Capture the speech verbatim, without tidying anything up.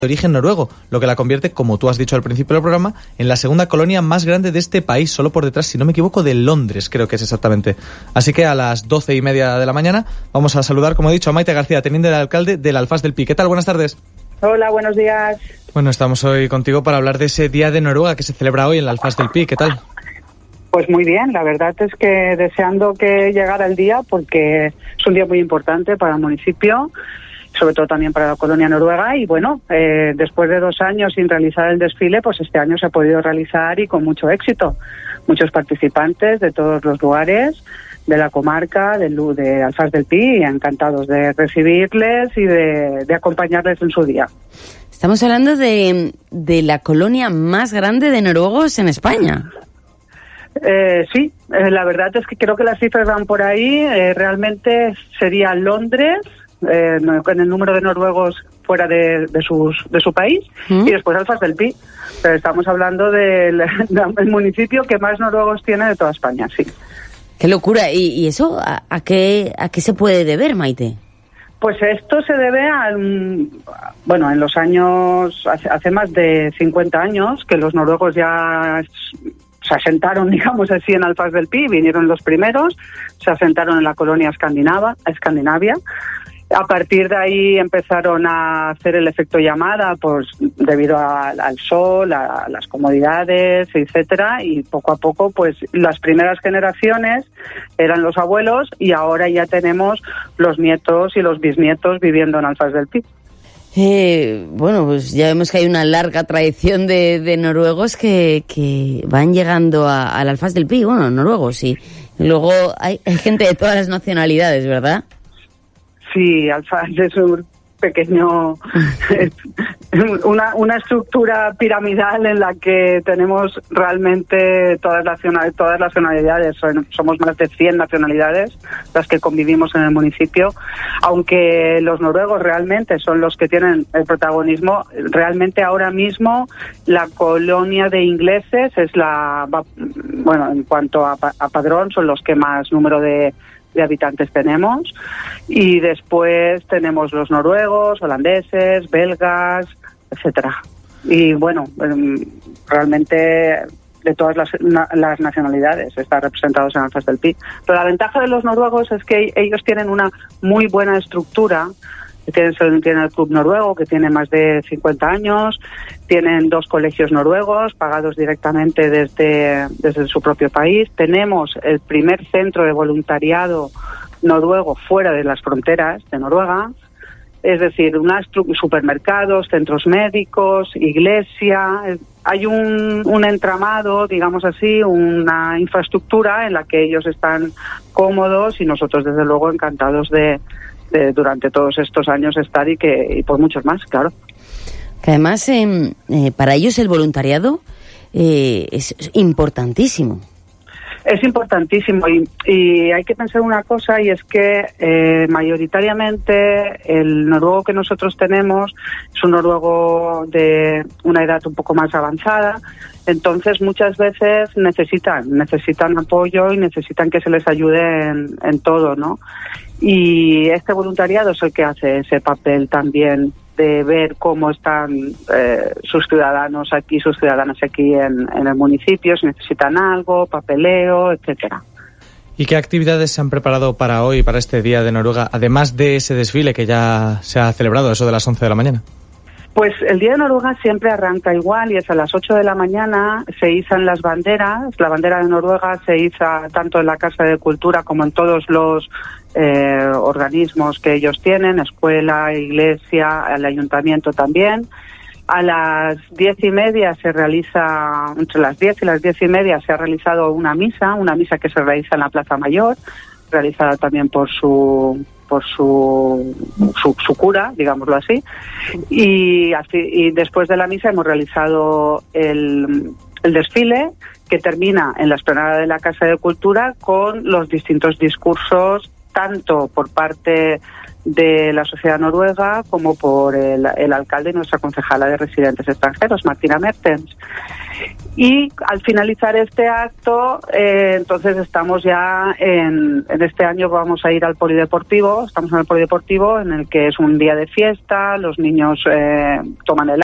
de origen noruego, lo que la convierte, como tú has dicho al principio del programa, en la segunda colonia más grande de este país, solo por detrás, si no me equivoco, de Londres, creo que es exactamente. Así que a las doce y media de la mañana vamos a saludar, como he dicho, a Maite García, teniente de alcalde del Alfaz del Pi. ¿Qué tal? Buenas tardes. Hola, buenos días. Bueno, estamos hoy contigo para hablar de ese Día de Noruega que se celebra hoy en el Alfaz del Pi. ¿Qué tal? Pues muy bien, la verdad es que deseando que llegara el día, porque es un día muy importante para el municipio, sobre todo también para la colonia noruega, y bueno, eh, después de dos años sin realizar el desfile, pues este año se ha podido realizar y con mucho éxito. Muchos participantes de todos los lugares de la comarca, de, de Alfaz del Pi, encantados de recibirles y de, de acompañarles en su día. Estamos hablando de, de la colonia más grande de noruegos en España. Eh, sí, eh, la verdad es que creo que las cifras van por ahí. Eh, realmente sería Londres, eh, con el número de noruegos fuera de, de, sus, de su país, ¿Mm? Y después Alfaz del Pi. Pero estamos hablando del, del municipio que más noruegos tiene de toda España, sí. ¡Qué locura! ¿Y, y eso a, a, qué, a qué se puede deber, Maite? Pues esto se debe a, bueno, en los años, hace, hace más de cincuenta años, que los noruegos ya se asentaron, digamos así, en Alfaz del Pi, vinieron los primeros, se asentaron en la colonia escandinava, Escandinavia. A partir de ahí empezaron a hacer el efecto llamada, pues debido a, al sol, a, a las comodidades, etcétera, y poco a poco, pues las primeras generaciones eran los abuelos y ahora ya tenemos los nietos y los bisnietos viviendo en Alfaz del Pi. Eh, bueno, pues ya vemos que hay una larga tradición de, de noruegos que, que van llegando a, al Alfaz del Pi, bueno, noruegos, sí. Luego hay, hay gente de todas las nacionalidades, ¿verdad? Sí, Alfaz es un pequeño, una, una estructura piramidal en la que tenemos realmente todas las, todas las nacionalidades, somos más de cien nacionalidades las que convivimos en el municipio, aunque los noruegos realmente son los que tienen el protagonismo. Realmente ahora mismo la colonia de ingleses es la, bueno, en cuanto a, a padrón, son los que más número de de habitantes tenemos, y después tenemos los noruegos, holandeses, belgas, etcétera. Y bueno, realmente de todas las, las nacionalidades están representados en Alfaz del Pi. Pero la ventaja de los noruegos es que ellos tienen una muy buena estructura. Tienen, tienen el Club Noruego, que tiene más de cincuenta años, tienen dos colegios noruegos pagados directamente desde, desde su propio país. Tenemos el primer centro de voluntariado noruego fuera de las fronteras de Noruega, es decir, unas supermercados, centros médicos, iglesia. Hay un, un entramado, digamos así, una infraestructura en la que ellos están cómodos y nosotros, desde luego, encantados de De, durante todos estos años estar y que y por muchos más, claro. Que además eh, eh, para ellos el voluntariado eh, es importantísimo. Es importantísimo y, y hay que pensar una cosa, y es que eh, mayoritariamente el noruego que nosotros tenemos es un noruego de una edad un poco más avanzada. Entonces muchas veces necesitan necesitan apoyo y necesitan que se les ayude en, en todo, ¿no? Y este voluntariado es el que hace ese papel también de ver cómo están eh, sus ciudadanos aquí, sus ciudadanas aquí en, en el municipio, si necesitan algo, papeleo, etcétera. ¿Y qué actividades se han preparado para hoy, para este Día de Noruega, además de ese desfile que ya se ha celebrado, eso de las once de la mañana? Pues el Día de Noruega siempre arranca igual, y es a las ocho de la mañana, se izan las banderas. La bandera de Noruega se iza tanto en la Casa de Cultura como en todos los eh, organismos que ellos tienen, escuela, iglesia, el ayuntamiento también. A las diez y media se realiza, entre las diez y las diez y media se ha realizado una misa, una misa que se realiza en la Plaza Mayor, realizada también por su... por su, su, su cura, digámoslo así, y, así, y después de la misa hemos realizado el, el desfile, que termina en la explanada de la Casa de Cultura con los distintos discursos tanto por parte de la sociedad noruega como por el, el alcalde y nuestra concejala de residentes extranjeros, Martina Mertens. Y al finalizar este acto, eh, entonces estamos ya en, en este año vamos a ir al polideportivo, estamos en el polideportivo en el que es un día de fiesta, los niños eh, toman el